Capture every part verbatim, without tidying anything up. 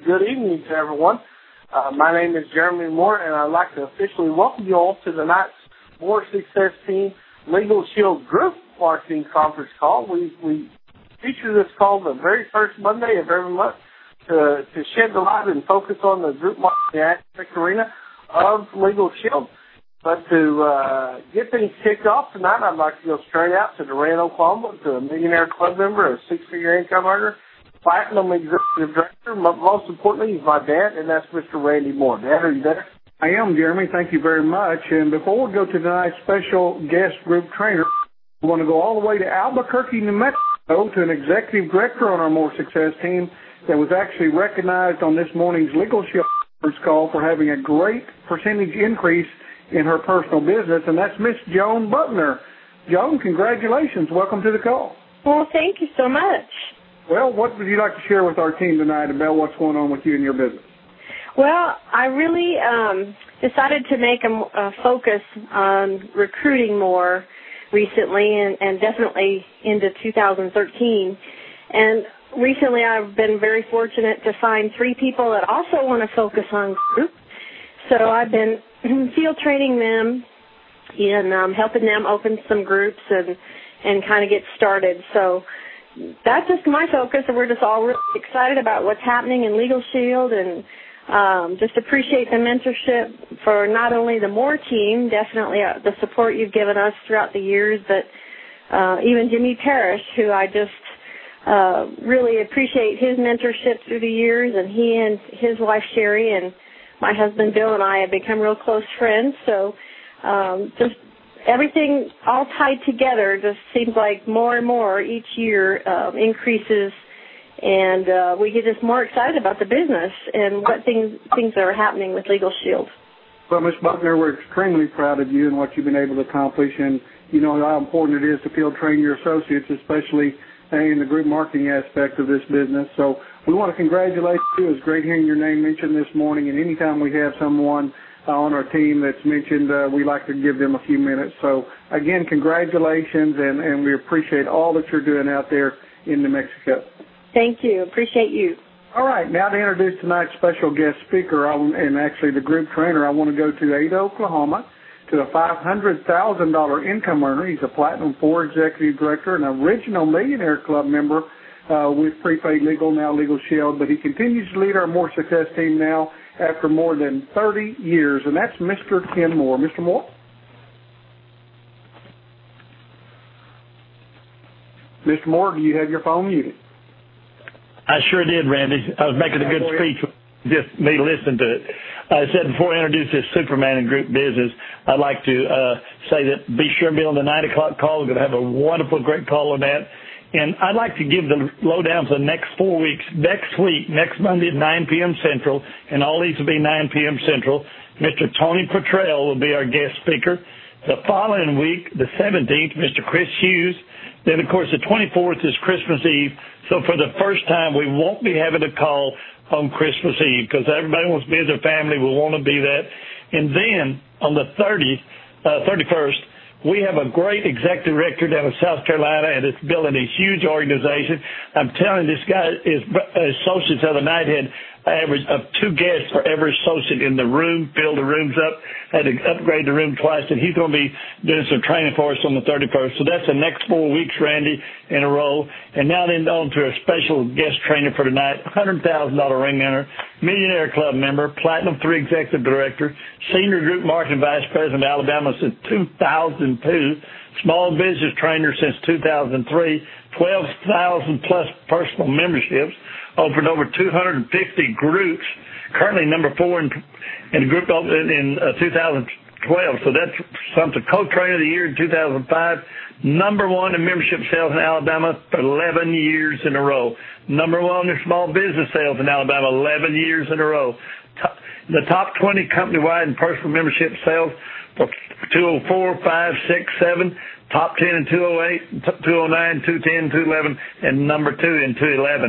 good evening to everyone. Uh, my name is Jeremy Moore, and I'd like to officially welcome you all to tonight's More Success Team Legal Shield Group Marketing Conference Call. We, we feature this call the very first Monday of every month to, to shed the light and focus on the group marketing aspect arena of Legal Shield. But to uh, get things kicked off tonight, I'd like to go straight out to Durant, Oklahoma, to a Millionaire Club member, a six-figure income earner, Platinum Executive Director. Most importantly, he's my dad, and that's Mister Randy Moore. Dad, are you there? I am, Jeremy. Thank you very much. And before we go to tonight's special guest group trainer, we want to go all the way to Albuquerque, New Mexico, to an executive director on our More Success team that was actually recognized on this morning's Legal Shield call for having a great percentage increase in her personal business, and that's Miss Joan Buckner. Joan, congratulations. Welcome to the call. Well, thank you so much. Well, what would you like to share with our team tonight about what's going on with you and your business? Well, I really um, decided to make a, a focus on recruiting more recently, and, and definitely into two thousand thirteen. And recently I've been very fortunate to find three people that also want to focus on group. So I've been field training them and um, helping them open some groups and, and kind of get started. So that's just my focus, and we're just all really excited about what's happening in Legal Shield, and um, just appreciate the mentorship for not only the Moore team, definitely uh, the support you've given us throughout the years, but uh, even Jimmy Parrish, who I just uh, really appreciate his mentorship through the years, and he and his wife Sherry and my husband Bill and I have become real close friends. So um, just everything all tied together just seems like more and more each year uh, increases, and uh, we get just more excited about the business and what things things are happening with Legal Shield. Well, Miz Buckner, we're extremely proud of you and what you've been able to accomplish, and you know how important it is to field train your associates, especially in the group marketing aspect of this business. So we want to congratulate you. It's great hearing your name mentioned this morning, and anytime we have someone uh, on our team that's mentioned, uh, we like to give them a few minutes. So, again, congratulations, and, and we appreciate all that you're doing out there in New Mexico. Thank you. Appreciate you. All right, now to introduce tonight's special guest speaker, and actually the group trainer, I want to go to Ada, Oklahoma, to a five hundred thousand dollars income earner. He's a Platinum four Executive Director, an original Millionaire Club member uh, with Prepaid Legal, now Legal Shield, but he continues to lead our More Success team now after more than thirty years, and that's Mister Ken Moore. Mister Moore? Mister Moore, do you have your phone muted? I sure did, Randy. I was making a good speech, just me listening to it. I said before I introduce this Superman in group business, I'd like to uh, say that be sure and be on the nine o'clock call. We're going to have a wonderful, great call on that. And I'd like to give the lowdown for the next four weeks. Next week, next Monday at nine p.m. Central, and all these will be nine p.m. Central, Mister Tony Petrell will be our guest speaker. The following week, the seventeenth, Mister Chris Hughes. Then, of course, the twenty-fourth is Christmas Eve. So for the first time, we won't be having a call on Christmas Eve because everybody wants to be with their family. We want to be that. And then on the thirtieth, uh, thirty-first, we have a great executive director down in South Carolina, and it's building a huge organization. I'm telling you, this guy, his associates the other night had average of two guests for every associate in the room, filled the rooms up, had to upgrade the room twice, and he's going to be doing some training for us on the thirty-first. So that's the next four weeks, Randy, in a row. And now then on to a special guest trainer for tonight, one hundred thousand dollars ring earner, Millionaire Club member, Platinum three Executive Director, Senior Group Marketing Vice President of Alabama since two thousand two, Small Business Trainer since two thousand three, twelve thousand plus personal memberships, opened over two hundred fifty groups, currently number four in, in the group in, in uh, two thousand twelve. So that's something. Co-trainer of the year in two thousand five, number one in membership sales in Alabama for eleven years in a row. Number one in small business sales in Alabama, eleven years in a row. Top, the top twenty company-wide in personal membership sales for two oh four, five, six, seven, top ten in two oh eight, two oh nine, two ten, two eleven, and number two in two eleven.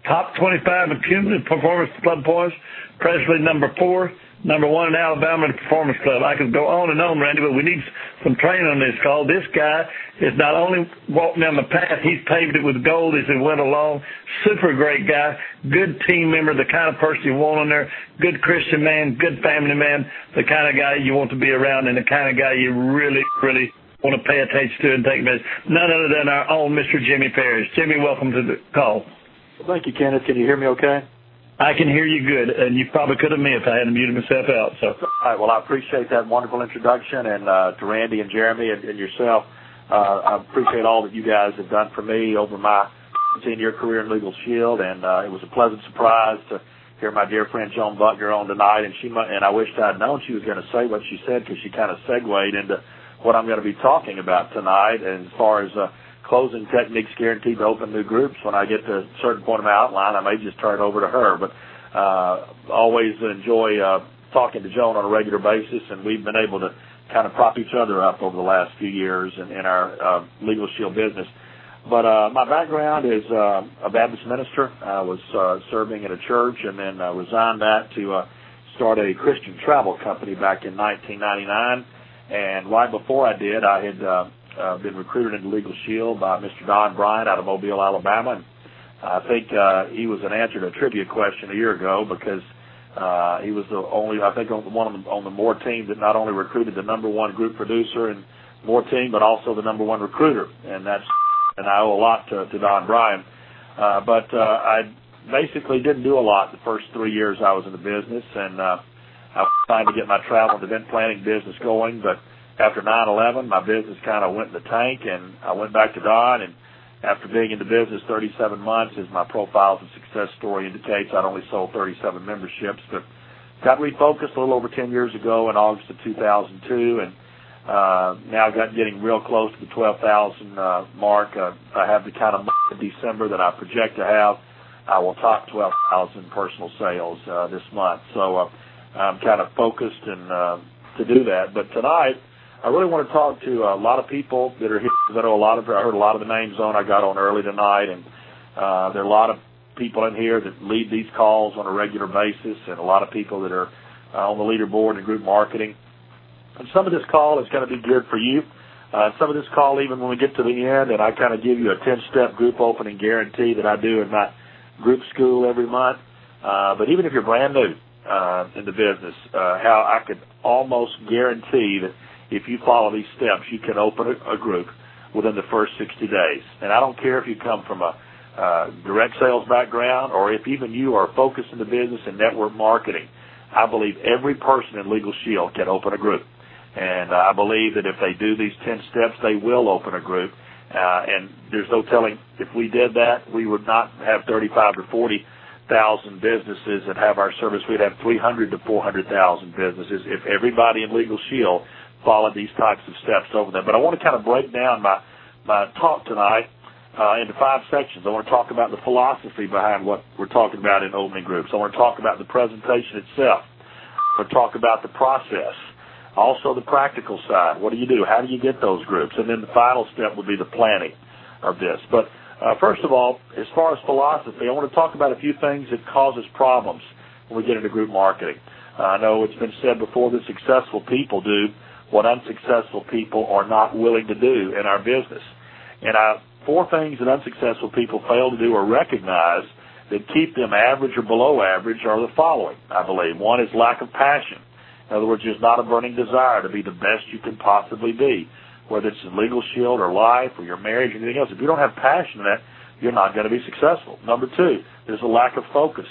top twenty-five in cumulative Performance Club points, Presley number four, number one in Alabama in the Performance Club. I could go on and on, Randy, but we need some training on this call. This guy is not only walking down the path, he's paved it with gold as he went along. Super great guy, good team member, the kind of person you want on there, good Christian man, good family man, the kind of guy you want to be around and the kind of guy you really, really want to pay attention to and take messages. None other than our own Mister Jimmy Parrish. Jimmy, welcome to the call. Well, thank you, Kenneth. Can you hear me okay? I can hear you good, and you probably could have me if I hadn't muted myself out. So, all right. Well, I appreciate that wonderful introduction, and uh, to Randy and Jeremy and, and yourself, uh, I appreciate all that you guys have done for me over my ten-year career in Legal Shield, and uh, it was a pleasant surprise to hear my dear friend Joan Buckner on tonight, and she and I wished I'd known she was going to say what she said because she kind of segued into what I'm going to be talking about tonight, and as far as uh, closing techniques guaranteed to open new groups. When I get to a certain point of my outline, I may just turn it over to her. But uh, always enjoy uh, talking to Joan on a regular basis, and we've been able to kind of prop each other up over the last few years in, in our uh, Legal Shield business. But uh, my background is uh, a Baptist minister. I was uh, serving at a church and then uh, resigned that to uh, start a Christian travel company back in nineteen ninety-nine. And right before I did, I had uh, uh, been recruited into Legal Shield by Mister Don Bryant out of Mobile, Alabama. And I think uh, he was an answer to a trivia question a year ago because uh, he was the only, I think, on, one of the, on the Moore team that not only recruited the number one group producer in Moore team, but also the number one recruiter. And that's, and I owe a lot to, to Don Bryant. Uh, but uh, I basically didn't do a lot the first three years I was in the business, and uh, I was trying to get my travel and event planning business going. But after nine eleven, my business kind of went in the tank, and I went back to Don. And after being in the business thirty-seven months, as my Profiles of Success story indicates, I'd only sold thirty-seven memberships, but got refocused a little over ten years ago in August of two thousand two, and uh, now got getting real close to the twelve thousand uh, mark. Uh, I have the kind of month of December that I project to have. I will top twelve thousand personal sales uh, this month. So uh, I'm kind of focused and uh, to do that. But tonight, I really want to talk to a lot of people that are here, because I know a lot of, I heard a lot of the names on I got on early tonight, and uh, there are a lot of people in here that lead these calls on a regular basis, and a lot of people that are uh, on the leaderboard in group marketing. And some of this call is going to be geared for you. Uh, some of this call, even when we get to the end, and I kind of give you a ten-step group opening guarantee that I do in my group school every month. Uh, but even if you're brand new uh, in the business, uh, how I could almost guarantee that if you follow these steps, you can open a, a group within the first sixty days. And I don't care if you come from a uh, direct sales background or if even you are focused in the business and network marketing. I believe every person in Legal Shield can open a group. And uh, I believe that if they do these ten steps, they will open a group. Uh, and there's no telling if we did that, we would not have thirty-five to forty thousand businesses that have our service. We'd have three hundred to four hundred thousand businesses if everybody in Legal Shield followed these types of steps over them. But I want to kind of break down my, my talk tonight uh, into five sections. I want to talk about the philosophy behind what we're talking about in opening groups. I want to talk about the presentation itself. I want to talk about the process. Also the practical side. What do you do? How do you get those groups? And then the final step would be the planning of this. But uh, first of all, as far as philosophy, I want to talk about a few things that causes problems when we get into group marketing. Uh, I know it's been said before that successful people do what unsuccessful people are not willing to do in our business. And uh, four things that unsuccessful people fail to do or recognize that keep them average or below average are the following, I believe. One is lack of passion. In other words, there's not a burning desire to be the best you can possibly be, whether it's in Legal Shield or life or your marriage or anything else. If you don't have passion in that, you're not going to be successful. Number two, there's a lack of focus.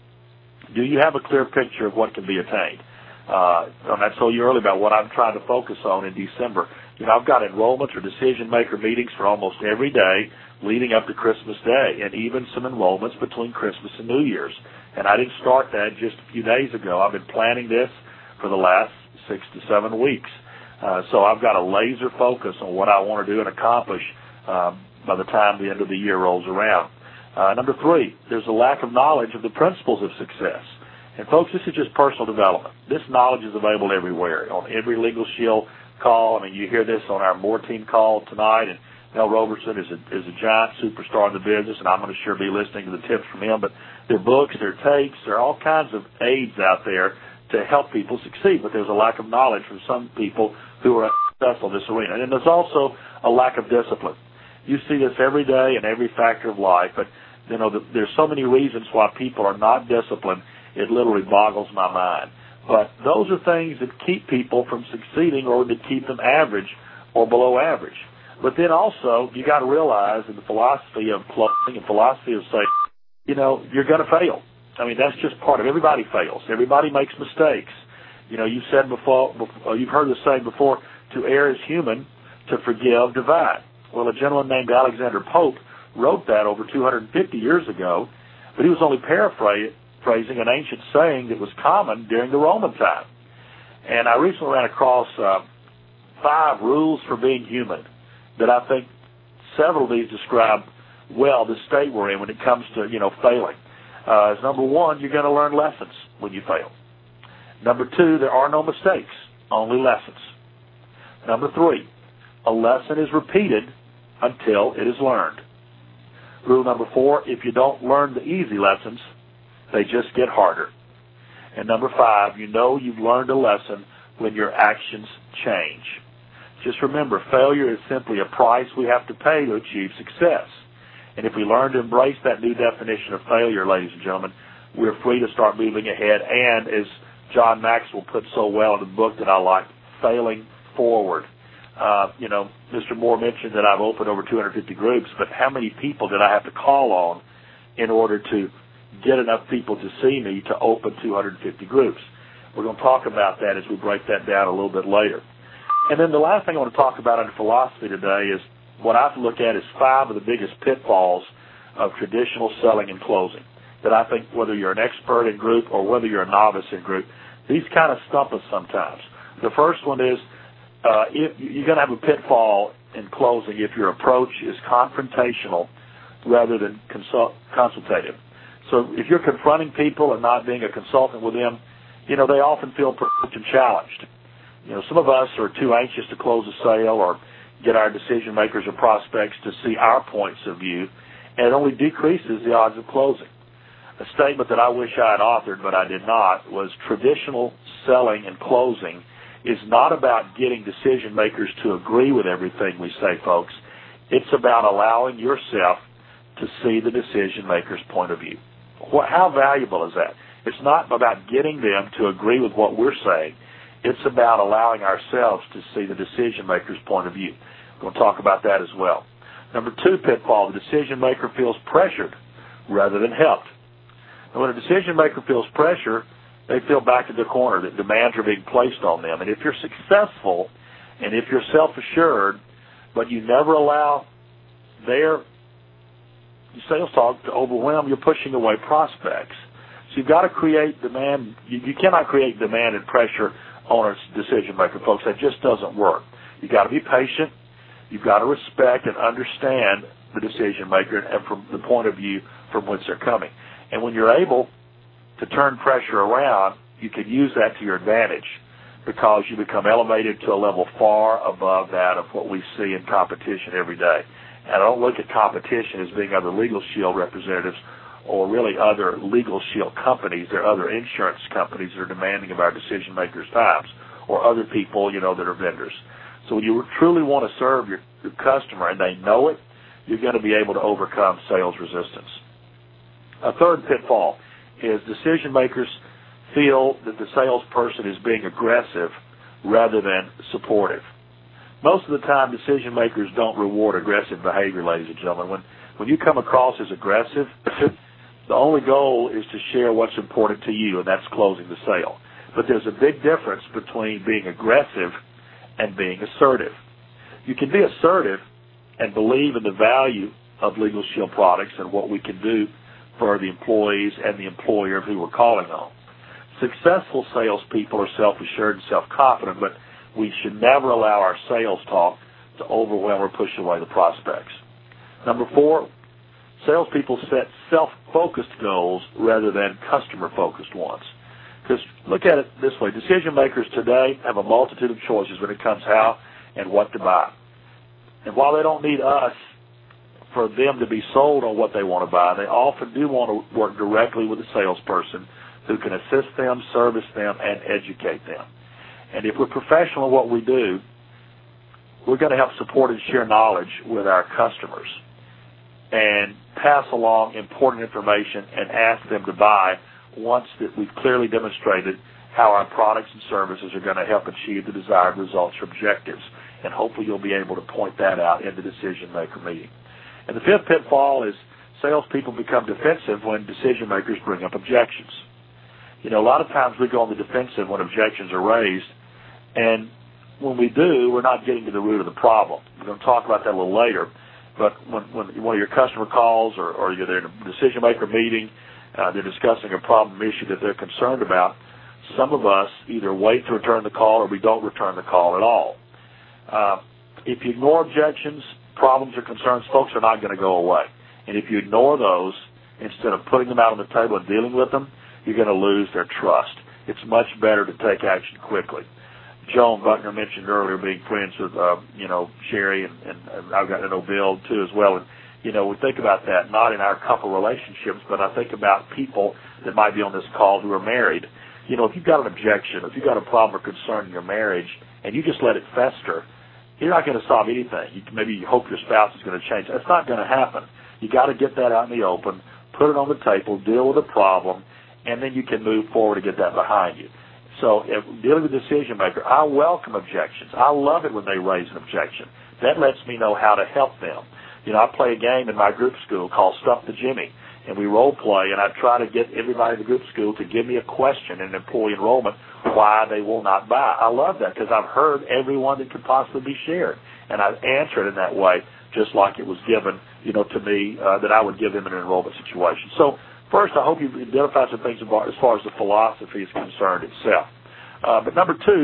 Do you have a clear picture of what can be attained? Uh, and I told you earlier about what I'm trying to focus on in December. You know, I've got enrollments or decision-maker meetings for almost every day leading up to Christmas Day, and even some enrollments between Christmas and New Year's. And I didn't start that just a few days ago. I've been planning this for the last six to seven weeks. Uh, so I've got a laser focus on what I want to do and accomplish uh, by the time the end of the year rolls around. Uh, number three, there's a lack of knowledge of the principles of success. And folks, this is just personal development. This knowledge is available everywhere, on every Legal Shield call. I mean, you hear this on our More Team call tonight, and Mel Roberson is a, is a giant superstar in the business, and I'm going to sure be listening to the tips from him. But their books, their tapes, there are all kinds of aids out there to help people succeed. But there's a lack of knowledge from some people who are successful in this arena. And there's also a lack of discipline. You see this every day in every factor of life, but you know the, there's so many reasons why people are not disciplined. It literally boggles my mind. But those are things that keep people from succeeding or that keep them average or below average. But then also, you got to realize in the philosophy of closing and philosophy of sales, you know, you're going to fail. I mean, that's just part of it. Everybody fails. Everybody makes mistakes. You know, you've said before, before you've heard the saying before, to err is human, to forgive divine. Well, a gentleman named Alexander Pope wrote that over two hundred fifty years ago, but he was only paraphrasing an ancient saying that was common during the Roman time. And I recently ran across uh, five rules for being human that I think several of these describe well the state we're in when it comes to, you know, failing. Uh, as number one, you're going to learn lessons when you fail. Number two, there are no mistakes, only lessons. Number three, a lesson is repeated until it is learned. Rule number four, if you don't learn the easy lessons, they just get harder. And number five, you know you've learned a lesson when your actions change. Just remember, failure is simply a price we have to pay to achieve success. And if we learn to embrace that new definition of failure, ladies and gentlemen, we're free to start moving ahead. And as John Maxwell put so well in the book that I like, failing forward. Uh, you know, Mister Moore mentioned that I've opened over two hundred fifty groups, but how many people did I have to call on in order to get enough people to see me to open two hundred fifty groups? We're going to talk about that as we break that down a little bit later. And then the last thing I want to talk about under philosophy today is what I have to look at is five of the biggest pitfalls of traditional selling and closing that I think whether you're an expert in group or whether you're a novice in group, these kind of stump us sometimes. The first one is uh, if you're going to have a pitfall in closing if your approach is confrontational rather than consult, consultative. So if you're confronting people and not being a consultant with them, you know, they often feel provoked and challenged. You know, some of us are too anxious to close a sale or get our decision makers or prospects to see our points of view, and it only decreases the odds of closing. A statement that I wish I had authored, but I did not, was traditional selling and closing is not about getting decision makers to agree with everything we say, folks. It's about allowing yourself to see the decision maker's point of view. What, how valuable is that? It's not about getting them to agree with what we're saying. It's about allowing ourselves to see the decision maker's point of view. We're going to talk about that as well. Number two pitfall, the decision maker feels pressured rather than helped. And when a decision maker feels pressure, they feel back in the corner, that demands are being placed on them. And if you're successful and if you're self-assured, but you never allow their sales talk to overwhelm, you're pushing away prospects. So you've got to create demand. You, you cannot create demand and pressure on a decision maker, folks. That just doesn't work. You've got to be patient. You've got to respect and understand the decision maker and from the point of view from which they're coming. And when you're able to turn pressure around, you can use that to your advantage because you become elevated to a level far above that of what we see in competition every day. And I don't look at competition as being other Legal Shield representatives or really other Legal Shield companies. There are other insurance companies that are demanding of our decision makers' times or other people, you know, that are vendors. So when you truly want to serve your, your customer and they know it, you're going to be able to overcome sales resistance. A third pitfall is decision makers feel that the salesperson is being aggressive rather than supportive. Most of the time, decision makers don't reward aggressive behavior, ladies and gentlemen. When, when you come across as aggressive, the only goal is to share what's important to you, and that's closing the sale. But there's a big difference between being aggressive and being assertive. You can be assertive and believe in the value of Legal Shield products and what we can do for the employees and the employer who we're calling on. Successful salespeople are self-assured and self-confident, but we should never allow our sales talk to overwhelm or push away the prospects. Number four, salespeople set self-focused goals rather than customer-focused ones. Because look at it this way, decision makers today have a multitude of choices when it comes how and what to buy. And while they don't need us for them to be sold on what they want to buy, they often do want to work directly with a salesperson who can assist them, service them, and educate them. And if we're professional in what we do, we're going to help support and share knowledge with our customers and pass along important information and ask them to buy once that we've clearly demonstrated how our products and services are going to help achieve the desired results or objectives. And hopefully you'll be able to point that out in the decision-maker meeting. And the fifth pitfall is salespeople become defensive when decision-makers bring up objections. You know, a lot of times we go on the defensive when objections are raised, and when we do, we're not getting to the root of the problem. We're going to talk about that a little later, but when, when one of your customer calls or, or you're in a decision-maker meeting, uh, they're discussing a problem issue that they're concerned about, some of us either wait to return the call or we don't return the call at all. Uh, if you ignore objections, problems or concerns, folks are not going to go away. And if you ignore those, instead of putting them out on the table and dealing with them, you're going to lose their trust. It's much better to take action quickly. Joan Buckner mentioned earlier being friends with, uh, you know, Sherry, and, and I've gotten to know Bill, too, as well. And, you know, we think about that not in our couple relationships, but I think about people that might be on this call who are married. You know, if you've got an objection, if you've got a problem or concern in your marriage, and you just let it fester, you're not going to solve anything. You, maybe you hope your spouse is going to change. That's not going to happen. You got to get that out in the open, put it on the table, deal with the problem, and then you can move forward to get that behind you. So if dealing with a decision maker, I welcome objections. I love it when they raise an objection. That lets me know how to help them. You know, I play a game in my group school called Stuff the Jimmy, and we role play, and I try to get everybody in the group school to give me a question in employee enrollment why they will not buy. I love that because I've heard every one that could possibly be shared, and I answer it in that way just like it was given, you know, to me uh, that I would give them in an enrollment situation. So first, I hope you've identified some things about, as far as the philosophy is concerned itself. Uh, but number two,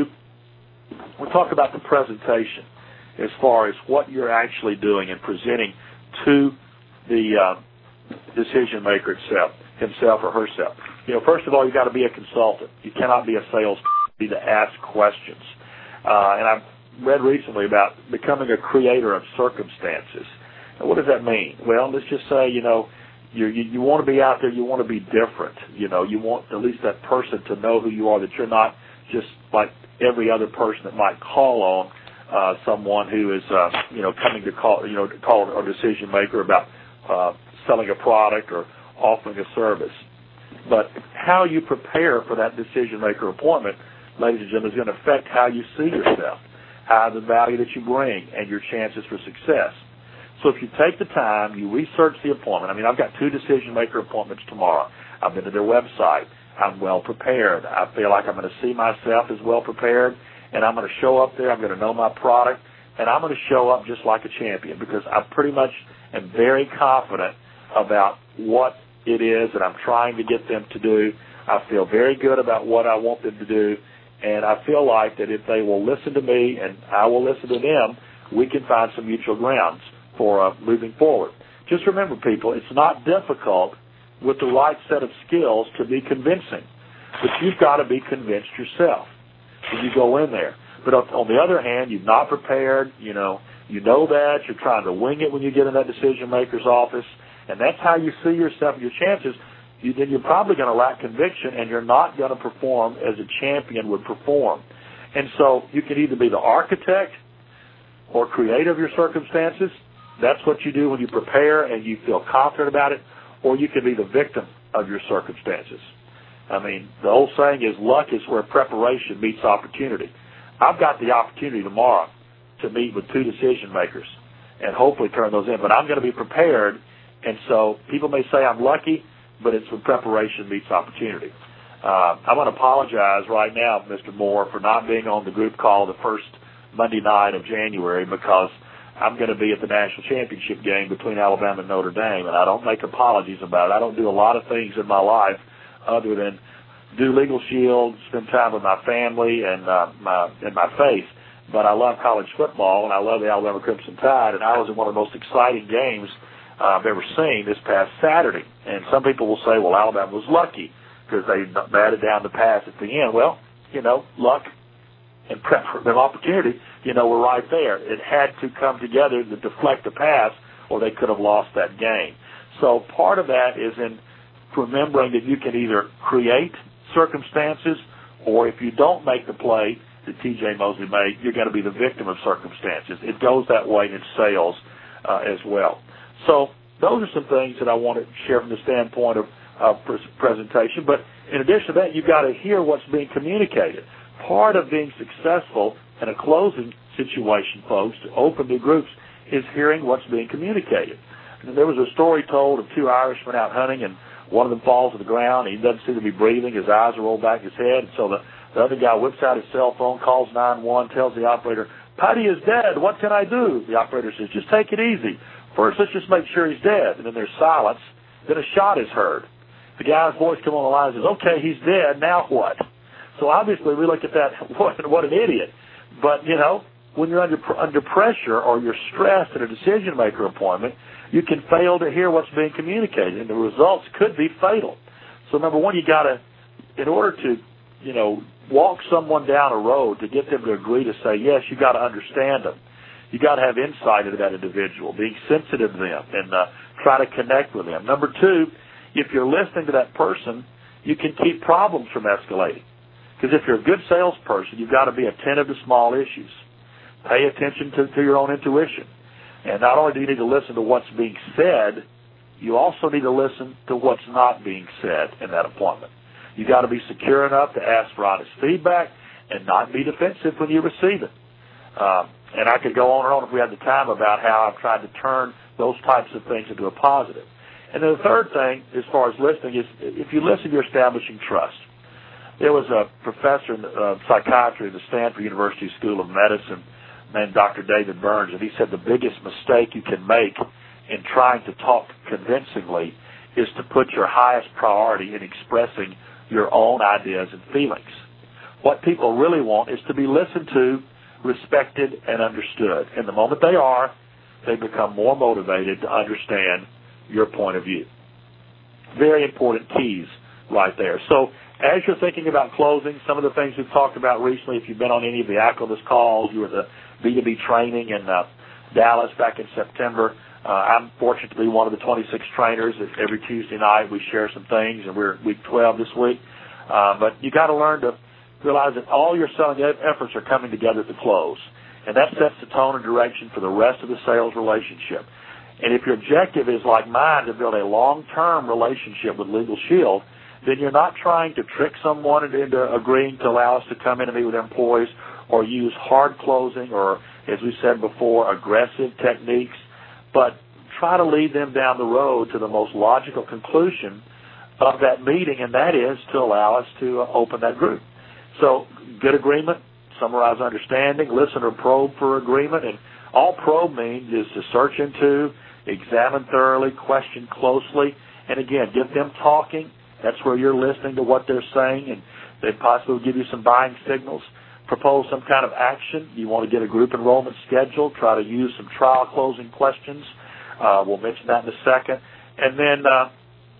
we'll talk about the presentation as far as what you're actually doing and presenting to the uh, decision maker itself, himself or herself. You know, first of all, you've got to be a consultant. You cannot be a salesperson. You need to ask questions. Uh, and I've read recently about becoming a creator of circumstances. Now, what does that mean? Well, let's just say, you know, You, you you want to be out there. You want to be different. You know, you want at least that person to know who you are, that you're not just like every other person that might call on uh, someone who is, uh, you know, coming to call, you know, to call a decision maker about uh, selling a product or offering a service. But how you prepare for that decision maker appointment, ladies and gentlemen, is going to affect how you see yourself, how the value that you bring, and your chances for success. So if you take the time, you research the appointment. I mean, I've got two decision-maker appointments tomorrow. I've been to their website. I'm well prepared. I feel like I'm going to see myself as well prepared, and I'm going to show up there. I'm going to know my product, and I'm going to show up just like a champion because I pretty much am very confident about what it is that I'm trying to get them to do. I feel very good about what I want them to do, and I feel like that if they will listen to me and I will listen to them, we can find some mutual grounds for uh, moving forward. Just remember, people, it's not difficult with the right set of skills to be convincing, but you've got to be convinced yourself when you go in there. But on the other hand, you've not prepared, you know, you know that, you're trying to wing it when you get in that decision maker's office, and that's how you see yourself and your chances, you, then you're probably going to lack conviction and you're not going to perform as a champion would perform. And so you can either be the architect or creator of your circumstances. That's what you do when you prepare and you feel confident about it, or you can be the victim of your circumstances. I mean, the old saying is luck is where preparation meets opportunity. I've got the opportunity tomorrow to meet with two decision makers and hopefully turn those in, but I'm going to be prepared, and so people may say I'm lucky, but it's when preparation meets opportunity. Uh, I want to apologize right now, Mister Moore, for not being on the group call the first Monday night of January because I'm going to be at the national championship game between Alabama and Notre Dame, and I don't make apologies about it. I don't do a lot of things in my life other than do Legal Shield, spend time with my family and uh, my and my faith. But I love college football, and I love the Alabama Crimson Tide, and I was in one of the most exciting games uh, I've ever seen this past Saturday. And some people will say, well, Alabama was lucky because they batted down the pass at the end. Well, you know, luck and prep for the opportunity, you know, were right there. It had to come together to deflect the pass, or they could have lost that game. So part of that is in remembering that you can either create circumstances, or if you don't make the play that T J Mosley made, you're going to be the victim of circumstances. It goes that way in sales uh, as well. So those are some things that I want to share from the standpoint of uh, presentation. But in addition to that, you've got to hear what's being communicated. Part of being successful in a closing situation, folks, to open new groups, is hearing what's being communicated. And there was a story told of two Irishmen out hunting, and one of them falls to the ground. He doesn't seem to be breathing. His eyes are rolled back his head. And so the, the other guy whips out his cell phone, calls nine one one, tells the operator, "Paddy is dead. What can I do?" The operator says, "Just take it easy. First, let's just make sure he's dead." And then there's silence. Then a shot is heard. The guy's voice comes on the line and says, "Okay, he's dead. Now what?" So obviously we look at that, what, what an idiot. But, you know, when you're under under pressure or you're stressed at a decision-maker appointment, you can fail to hear what's being communicated, and the results could be fatal. So number one, you got to, in order to, you know, walk someone down a road to get them to agree to say yes, you got to understand them. You got to have insight into that individual, being sensitive to them, and uh, try to connect with them. Number two, if you're listening to that person, you can keep problems from escalating. Because if you're a good salesperson, you've got to be attentive to small issues. Pay attention to, to your own intuition. And not only do you need to listen to what's being said, you also need to listen to what's not being said in that appointment. You've got to be secure enough to ask for honest feedback and not be defensive when you receive it. Um, and I could go on and on if we had the time about how I've tried to turn those types of things into a positive. And then the third thing, as far as listening, is if you listen, you're establishing trust. There was a professor in uh, psychiatry at the Stanford University School of Medicine named Doctor David Burns, and he said the biggest mistake you can make in trying to talk convincingly is to put your highest priority in expressing your own ideas and feelings. What people really want is to be listened to, respected, and understood. And the moment they are, they become more motivated to understand your point of view. Very important keys right there. So as you're thinking about closing, some of the things we've talked about recently, if you've been on any of the Activist calls, you were the B two B training in uh, Dallas back in September. Uh, I'm fortunate to be one of the twenty-six trainers. Every Tuesday night we share some things, and we're week twelve this week. Uh, but you got to learn to realize that all your selling efforts are coming together at the close, and that sets the tone and direction for the rest of the sales relationship. And if your objective is, like mine, to build a long-term relationship with Legal Shield, then you're not trying to trick someone into agreeing to allow us to come in and meet with their employees or use hard closing or, as we said before, aggressive techniques, but try to lead them down the road to the most logical conclusion of that meeting, and that is to allow us to uh, open that group. So good agreement, summarize understanding, listen or probe for agreement, and all probe means is to search into, examine thoroughly, question closely, and again, get them talking. That's where you're listening to what they're saying, and they possibly give you some buying signals. Propose some kind of action. You want to get a group enrollment scheduled. Try to use some trial closing questions. Uh, we'll mention that in a second. And then uh,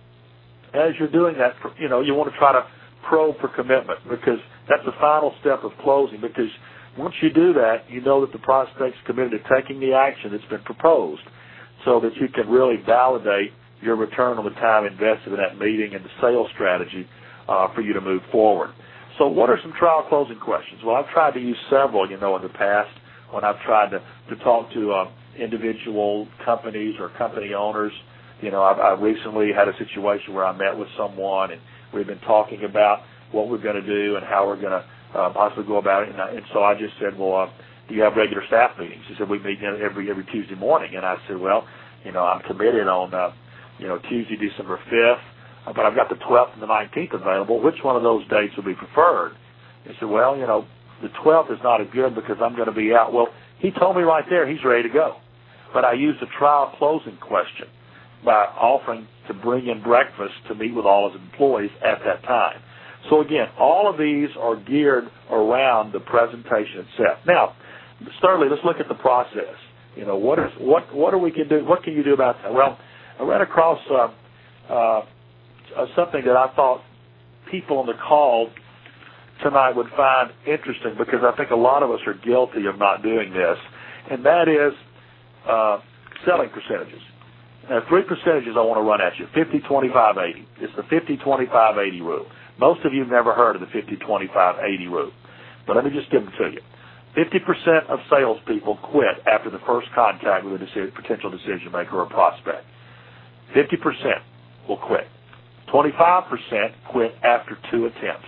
as you're doing that, you know, you want to try to probe for commitment, because that's the final step of closing, because once you do that, you know that the prospect's committed to taking the action that's been proposed, so that you can really validate your return on the time invested in that meeting and the sales strategy uh, for you to move forward. So what are some trial closing questions? Well, I've tried to use several, you know, in the past when I've tried to, to talk to uh, individual companies or company owners. You know, I've, I've recently had a situation where I met with someone and we've been talking about what we're going to do and how we're going to uh, possibly go about it. And, I, and so I just said, well, uh, do you have regular staff meetings? He said, we meet every every Tuesday morning. And I said, well, you know, I'm committed on uh, you know, Tuesday, December fifth, but I've got the twelfth and the nineteenth available. Which one of those dates would be preferred? He said, well, you know, the twelfth is not as good because I'm going to be out. Well, he told me right there he's ready to go. But I used a trial closing question by offering to bring in breakfast to meet with all his employees at that time. So, again, all of these are geared around the presentation itself. Now, thirdly, let's look at the process. You know, what is what what are we can do? What can you do about that? Well, I ran across uh, uh, something that I thought people on the call tonight would find interesting, because I think a lot of us are guilty of not doing this, and that is uh, selling percentages. Now, three percentages I want to run at you: fifty, twenty-five, eighty. It's the fifty, twenty-five, eighty rule. Most of you have never heard of the fifty, twenty-five, eighty rule, but let me just give them to you. fifty percent of salespeople quit after the first contact with a decision, potential decision maker or prospect. fifty percent will quit. twenty-five percent quit after two attempts.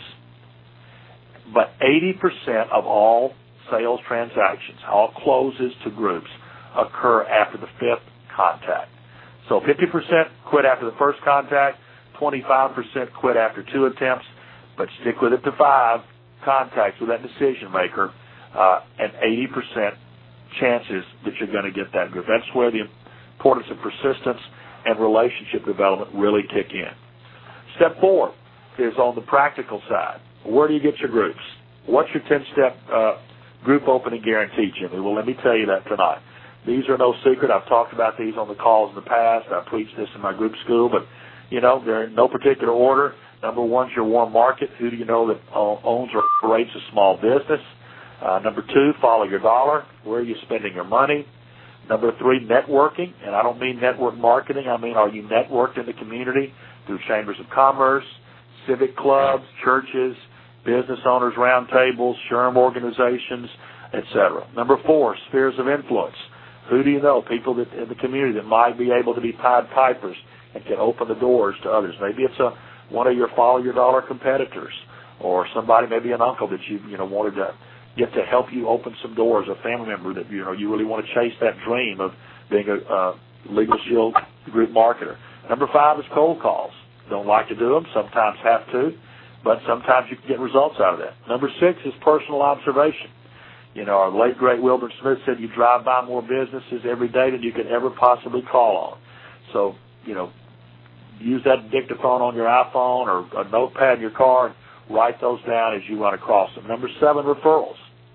But eighty percent of all sales transactions, all closes to groups, occur after the fifth contact. So fifty percent quit after the first contact, twenty-five percent quit after two attempts, but stick with it to five contacts with that decision maker, uh, and eighty percent chances that you're going to get that group. That's where the importance of persistence and relationship development really kick in. Step four is on the practical side. Where do you get your groups? What's your ten-step uh, group opening guarantee, Jimmy? Well, let me tell you that tonight. These are no secret. I've talked about these on the calls in the past. I preached this in my group school, but, you know, they're in no particular order. Number one is your warm market. Who do you know that owns or operates a small business? Uh, number two, follow your dollar. Where are you spending your money? Number three, networking. And I don't mean network marketing. I mean, are you networked in the community through chambers of commerce, civic clubs, churches, business owners roundtables, SHRM organizations, et cetera. Number four, spheres of influence. Who do you know? People that in the community that might be able to be Pied Pipers and can open the doors to others. Maybe it's a one of your follow your dollar competitors, or somebody, maybe an uncle that you you know wanted to get to help you open some doors, a family member that you know you really want to chase that dream of being a uh, Legal Shield group marketer. Number five is cold calls. Don't like to do them, sometimes have to, but sometimes you can get results out of that. Number six is personal observation. You know, our late, great Wilbur Smith said you drive by more businesses every day than you could ever possibly call on. So, you know, use that dictaphone on your iPhone or a notepad in your car and write those down as you run across them. Number seven, referrals.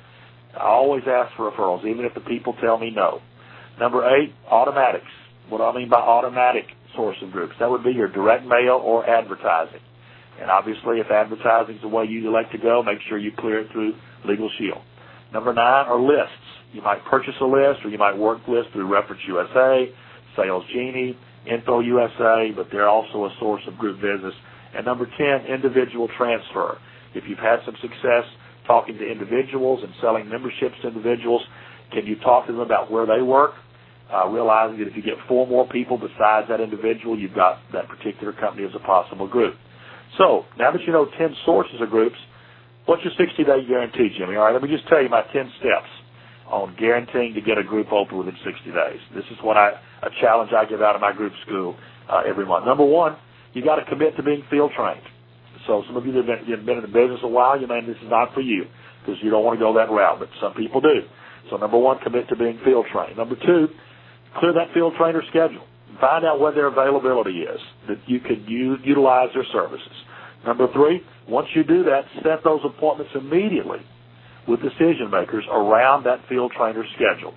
I always ask for referrals, even if the people tell me no. Number eight, automatics. What do I mean by automatic source of groups? That would be your direct mail or advertising. And obviously, if advertising is the way you elect to go, make sure you clear it through Legal Shield. Number nine are lists. You might purchase a list, or you might work lists through Reference U S A, Sales Genie, Info U S A, but they're also a source of group business. And number ten, individual transfer. If you've had some success talking to individuals and selling memberships to individuals, can you talk to them about where they work, uh, realizing that if you get four more people besides that individual, you've got that particular company as a possible group. So now that you know ten sources of groups, what's your sixty-day guarantee, Jimmy? All right, let me just tell you my ten steps on guaranteeing to get a group open within sixty days. This is what I a challenge I give out of my group school uh, every month. Number one, you got to commit to being field trained. So some of you that have been, you've been in the business a while, you may this is not for you because you don't want to go that route, but some people do. So number one, commit to being field trained. Number two, clear that field trainer schedule. Find out what their availability is, that you can use, utilize their services. Number three, once you do that, set those appointments immediately with decision makers around that field trainer's schedule.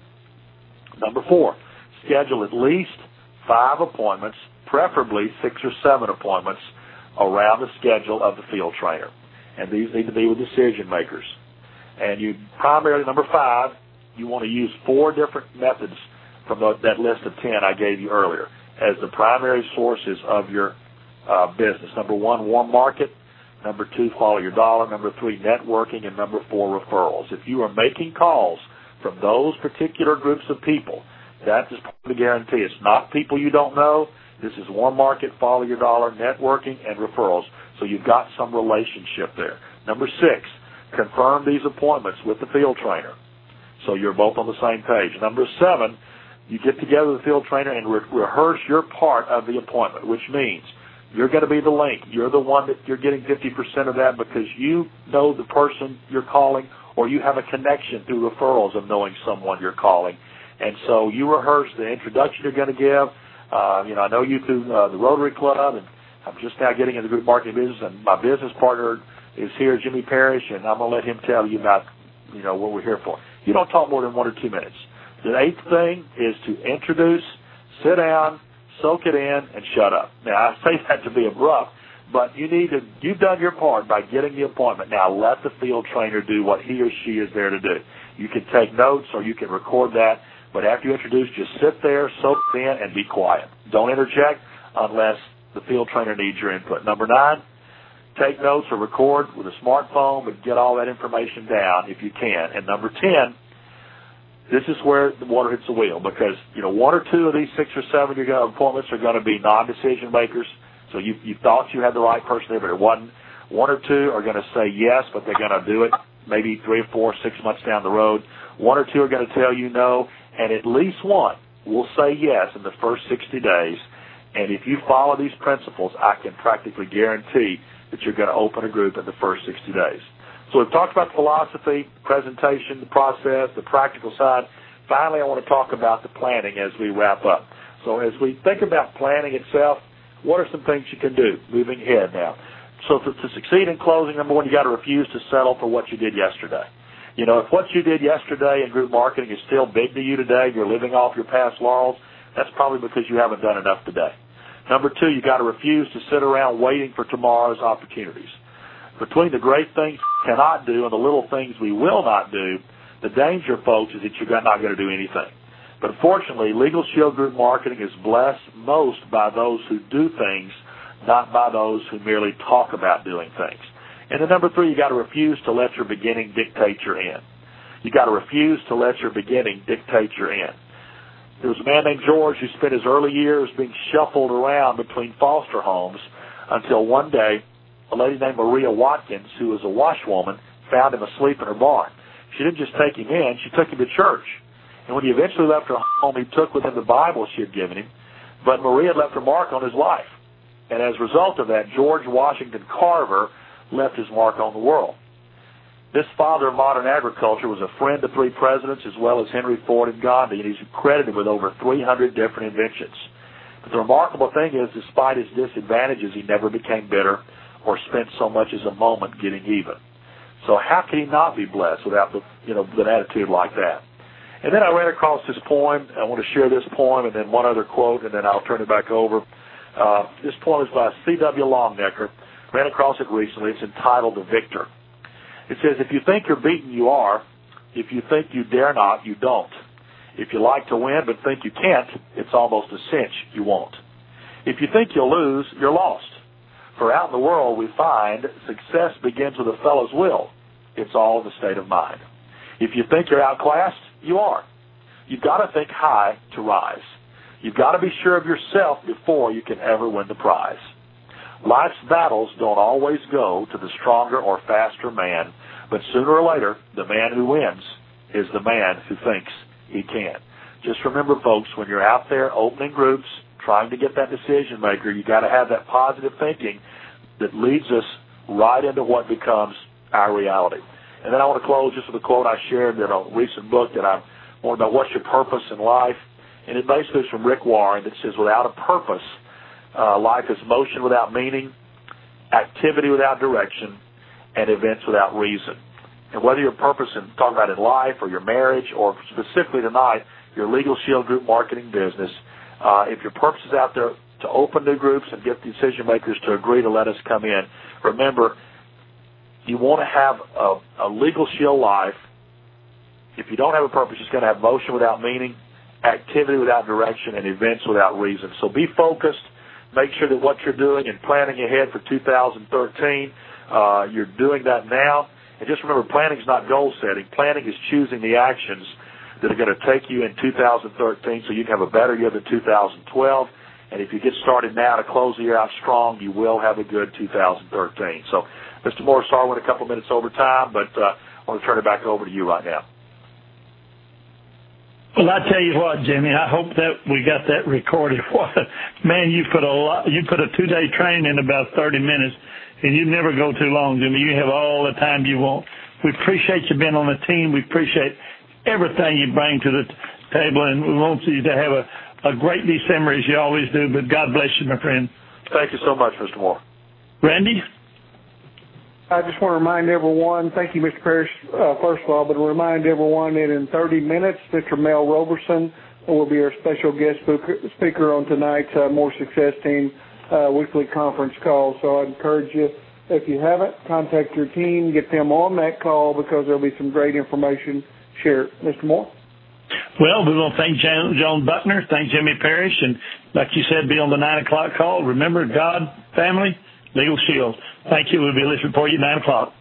Number four, schedule at least five appointments, preferably six or seven appointments, around the schedule of the field trainer. And these need to be with decision makers. And you primarily, number five, you want to use four different methods from the, that list of ten I gave you earlier as the primary sources of your uh, business. Number one, warm market. Number two, follow your dollar. Number three, networking. And number four, referrals. If you are making calls from those particular groups of people, that is part of the guarantee. It's not people you don't know. This is warm market, follow your dollar, networking, and referrals. So you've got some relationship there. Number six, confirm these appointments with the field trainer. So you're both on the same page. Number seven, you get together with the field trainer and re- rehearse your part of the appointment, which means you're going to be the link. You're the one that you're getting fifty percent of that because you know the person you're calling, or you have a connection through referrals of knowing someone you're calling. And so you rehearse the introduction you're going to give. Uh, you know, I know you through uh, the Rotary Club, and I'm just now getting into the group marketing business, and my business partner is here, Jimmy Parrish, and I'm going to let him tell you about, you know, what we're here for. You don't talk more than one or two minutes. The eighth thing is to introduce, sit down, soak it in, and shut up. Now, I say that to be abrupt, But you need to, you've done your part by getting the appointment. Now let the field trainer do what he or she is there to do. You can take notes or you can record that, but after you introduce, just sit there, soak it in, and be quiet. Don't interject unless the field trainer needs your input. Number nine, take notes or record with a smartphone, but get all that information down if you can. And number ten, this is where the water hits the wheel, because, you know, one or two of these six or seven appointments are going to be non-decision makers. So you, you thought you had the right person there, but it wasn't. One or two are going to say yes, but they're going to do it maybe three or four, six months down the road. One or two are going to tell you no, and at least one will say yes in the first sixty days. And if you follow these principles, I can practically guarantee that you're going to open a group in the first sixty days. So we've talked about the philosophy, presentation, the process, the practical side. Finally, I want to talk about the planning as we wrap up. So as we think about planning itself, what are some things you can do moving ahead now? So to, to succeed in closing, number one, you got to refuse to settle for what you did yesterday. You know, if what you did yesterday in group marketing is still big to you today, you're living off your past laurels, that's probably because you haven't done enough today. Number two, you got to refuse to sit around waiting for tomorrow's opportunities. Between the great things we cannot do and the little things we will not do, the danger, folks, is that you're not going to do anything. But fortunately, Legal Shield Group Marketing is blessed most by those who do things, not by those who merely talk about doing things. And then number three, you got to refuse to let your beginning dictate your end. You got to refuse to let your beginning dictate your end. There was a man named George who spent his early years being shuffled around between foster homes until one day a lady named Maria Watkins, who was a washwoman, found him asleep in her barn. She didn't just take him in, she took him to church. And when he eventually left her home, he took with him the Bible she had given him. But Maria had left her mark on his life. And as a result of that, George Washington Carver left his mark on the world. This father of modern agriculture was a friend to three presidents as well as Henry Ford and Gandhi, and he's credited with over three hundred different inventions. But the remarkable thing is, despite his disadvantages, he never became bitter or spent so much as a moment getting even. So how can he not be blessed without the, you know, an attitude like that? And then I ran across this poem. I want to share this poem and then one other quote, and then I'll turn it back over. Uh, this poem is by C W Longnecker. Ran across it recently. It's entitled The Victor. It says, if you think you're beaten, you are. If you think you dare not, you don't. If you like to win but think you can't, it's almost a cinch you won't. If you think you'll lose, you're lost. For out in the world we find success begins with a fellow's will. It's all in the state of mind. If you think you're outclassed, you are. You've got to think high to rise. You've got to be sure of yourself before you can ever win the prize. Life's battles don't always go to the stronger or faster man, but sooner or later, the man who wins is the man who thinks he can. Just remember, folks, when you're out there opening groups, trying to get that decision maker, you got to have that positive thinking that leads us right into what becomes our reality. And then I want to close just with a quote I shared in a recent book that I wrote about what's your purpose in life. And it basically is from Rick Warren that says, without a purpose, uh, life is motion without meaning, activity without direction, and events without reason. And whether your purpose in talking about in life or your marriage or specifically tonight, your Legal Shield Group Marketing business, uh, if your purpose is out there to open new groups and get decision makers to agree to let us come in, remember, you want to have a, a Legal Shield life. If you don't have a purpose, it's going to have motion without meaning, activity without direction, and events without reason. So be focused. Make sure that what you're doing and planning ahead for two thousand thirteen, uh, you're doing that now. And just remember, planning is not goal setting. Planning is choosing the actions that are going to take you in two thousand thirteen so you can have a better year than two thousand twelve. And if you get started now to close the year out strong, you will have a good two thousand thirteen. So, Mister Moore, sorry, went a couple minutes over time, but uh, I want to turn it back over to you right now. Well, I tell you what, Jimmy, I hope that we got that recorded. What, man, you put a lot, you put a two-day training in about thirty minutes, and you never go too long, Jimmy. You have all the time you want. We appreciate you being on the team. We appreciate everything you bring to the table, and we want you to have a, a great December as you always do, but God bless you, my friend. Thank you so much, Mister Moore. Randy? I just want to remind everyone, thank you, Mister Parrish, uh, first of all, but to remind everyone that in thirty minutes, Mister Mel Roberson will be our special guest speaker on tonight's uh, More Success Team uh, weekly conference call. So I encourage you, if you haven't, contact your team, get them on that call because there'll be some great information shared. Mister Moore? Well, we want to thank Joan, Joan Buckner, thank Jimmy Parrish, and like you said, be on the nine o'clock call. Remember, God, family, Legal Shield. Thank you. We'll be listening for you at nine o'clock.